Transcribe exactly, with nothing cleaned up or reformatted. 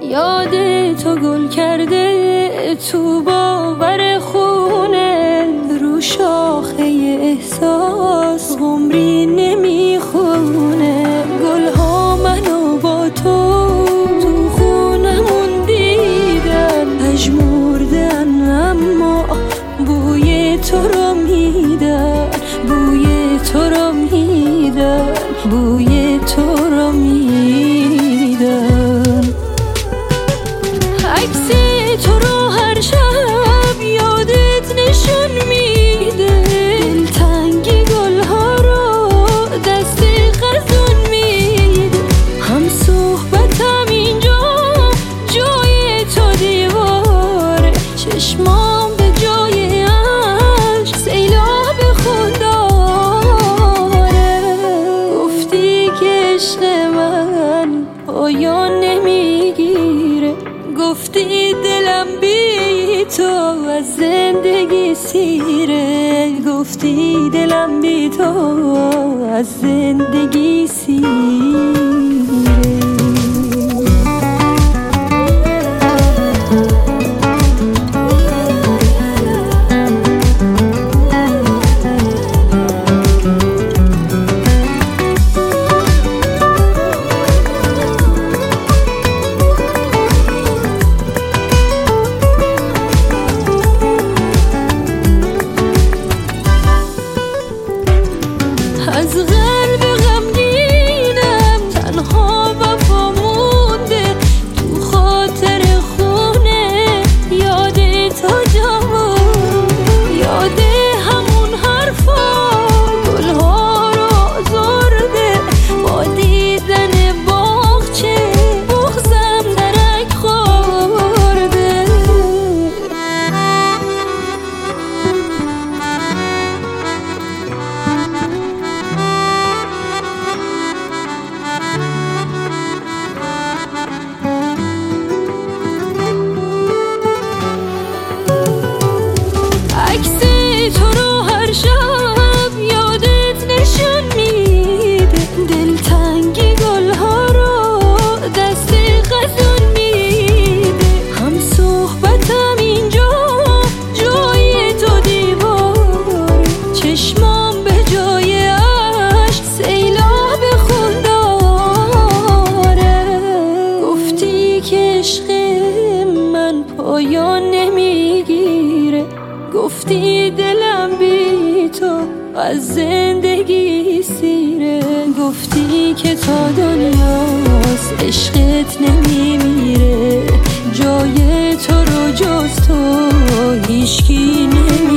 یاد تو گل کرده تو باور خونه، رو شاخه احساس عمری نمیخونه. گلها منو با تو تو خونمون دیدن، پژمردن اما بوی تو رو میدن، بوی تو رو میدن، بوی تو رو میدن. عکس تو رو هر شب یادت نشون میده، دلتنگی گلها رو دست خزون میده. هم صحبتم اینجا جای تو دیواره، چشمام به جای عشق سیلاب خون داره. گفتی که عشق من پایان نمیگیره، گفتی دلم بی تو از زندگی سیره، گفتی دلم بی تو از زندگی سیره. از قلب غمگینم تنها وفا مونده، تو خاطر خونه یاد تو جامون، یاد همون حرفا گلها رو آزرده. با دیدن باغچه بغضم درک خورده. عکس تو رو هر شب یادت نشون میده، دلتنگی گلها رو دست خزون میده. هم صحبتم اینجا جای تو دیواره، چشمام به جای عشق سیلاب خون داره. گفتی که عشق من پایان نمیگیره، گفتی دلم بی تو از زندگی سیره، گفتی که تا دنیاست عشقت نمیمیره، جای تو رو جز تو هیچکی نمیره.